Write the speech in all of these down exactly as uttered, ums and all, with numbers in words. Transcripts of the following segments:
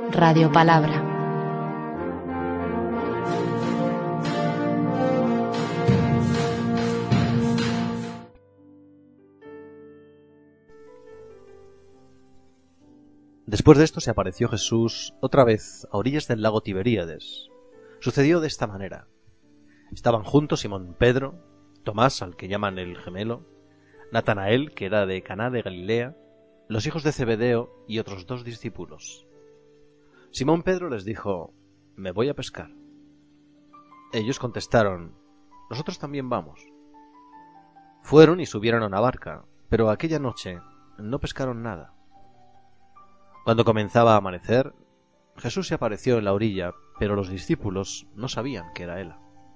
Radio Palabra. Después de esto se apareció Jesús otra vez a orillas del lago Tiberíades. Sucedió de esta manera. Estaban juntos Simón Pedro, Tomás, al que llaman el gemelo, Natanael, que era de Caná de Galilea, los hijos de Zebedeo y otros dos discípulos. Simón Pedro les dijo: «Me voy a pescar». Ellos contestaron: «Nosotros también vamos». Fueron y subieron a una barca, pero aquella noche no pescaron nada. Cuando comenzaba a amanecer, Jesús se apareció en la orilla, pero los discípulos no sabían que era él.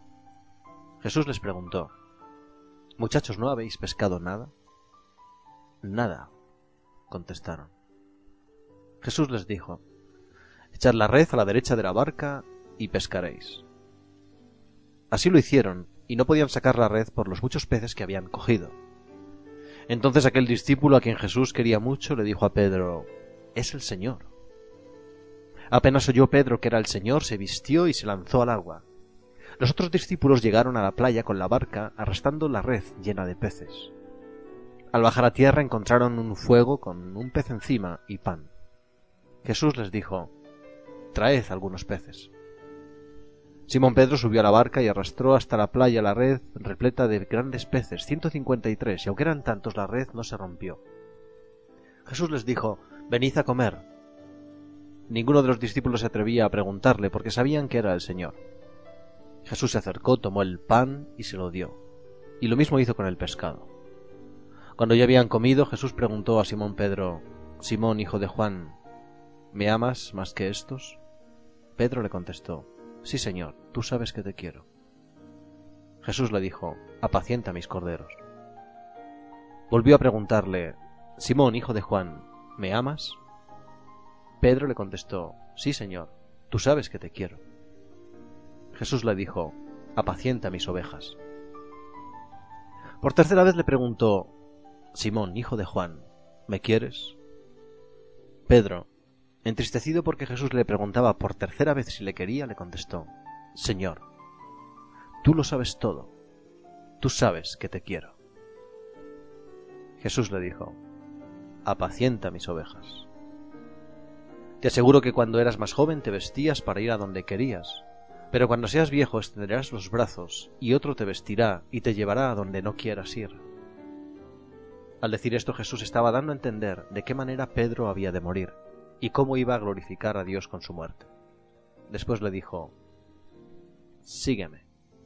Jesús les preguntó: «Muchachos, ¿no habéis pescado nada?» «Nada», contestaron. Jesús les dijo: «Echad la red a la derecha de la barca y pescaréis». Así lo hicieron, y no podían sacar la red por los muchos peces que habían cogido. Entonces aquel discípulo a quien Jesús quería mucho le dijo a Pedro: «Es el Señor». Apenas oyó Pedro que era el Señor, se vistió y se lanzó al agua. Los otros discípulos llegaron a la playa con la barca arrastrando la red llena de peces. Al bajar a tierra encontraron un fuego con un pez encima y pan. Jesús les dijo: «Traed algunos peces». Simón Pedro subió a la barca y arrastró hasta la playa la red repleta de grandes peces, ciento cincuenta y tres, y aunque eran tantos la red no se rompió. Jesús les dijo: «Venid a comer». Ninguno de los discípulos se atrevía a preguntarle porque sabían que era el Señor. Jesús se acercó, tomó el pan y se lo dio, y lo mismo hizo con el pescado. Cuando ya habían comido, Jesús preguntó a Simón Pedro: «Simón, hijo de Juan, ¿me amas más que estos?» Pedro le contestó: «Sí, Señor, tú sabes que te quiero». Jesús le dijo: «Apacienta mis corderos». Volvió a preguntarle: «Simón, hijo de Juan, ¿me amas?» Pedro le contestó: «Sí, Señor, tú sabes que te quiero». Jesús le dijo: «Apacienta mis ovejas». Por tercera vez le preguntó: «Simón, hijo de Juan, ¿me quieres?» Pedro, entristecido porque Jesús le preguntaba por tercera vez si le quería, le contestó: «Señor, tú lo sabes todo, tú sabes que te quiero». Jesús le dijo: «Apacienta mis ovejas». Te aseguro que cuando eras más joven te vestías para ir a donde querías, pero cuando seas viejo extenderás los brazos y otro te vestirá y te llevará a donde no quieras ir. Al decir esto, Jesús estaba dando a entender de qué manera Pedro había de morir y cómo iba a glorificar a Dios con su muerte. Después le dijo: «Sígueme».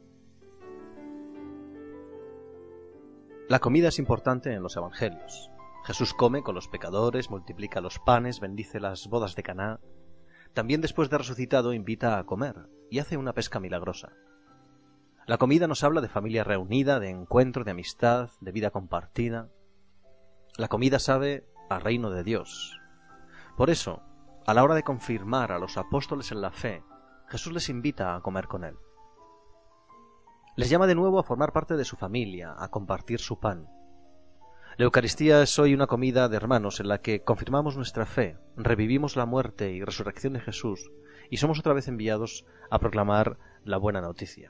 La comida es importante en los evangelios. Jesús come con los pecadores, multiplica los panes, bendice las bodas de Caná. También después de resucitado invita a comer y hace una pesca milagrosa. La comida nos habla de familia reunida, de encuentro, de amistad, de vida compartida. La comida sabe a reino de Dios. Por eso, a la hora de confirmar a los apóstoles en la fe, Jesús les invita a comer con él. Les llama de nuevo a formar parte de su familia, a compartir su pan. La Eucaristía es hoy una comida de hermanos en la que confirmamos nuestra fe, revivimos la muerte y resurrección de Jesús y somos otra vez enviados a proclamar la buena noticia.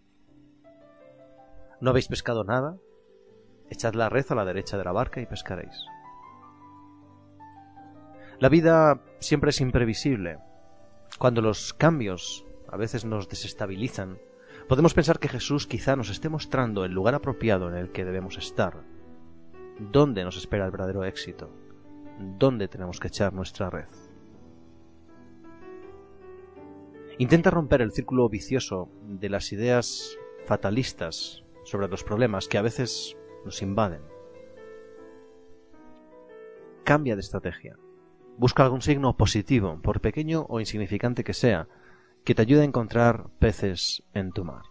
¿No habéis pescado nada? Echad la red a la derecha de la barca y pescaréis. La vida siempre es imprevisible. Cuando los cambios a veces nos desestabilizan, podemos pensar que Jesús quizá nos esté mostrando el lugar apropiado en el que debemos estar. ¿Dónde nos espera el verdadero éxito? ¿Dónde tenemos que echar nuestra red? Intenta romper el círculo vicioso de las ideas fatalistas sobre los problemas que a veces nos invaden. Cambia de estrategia. Busca algún signo positivo, por pequeño o insignificante que sea, que te ayude a encontrar peces en tu mar.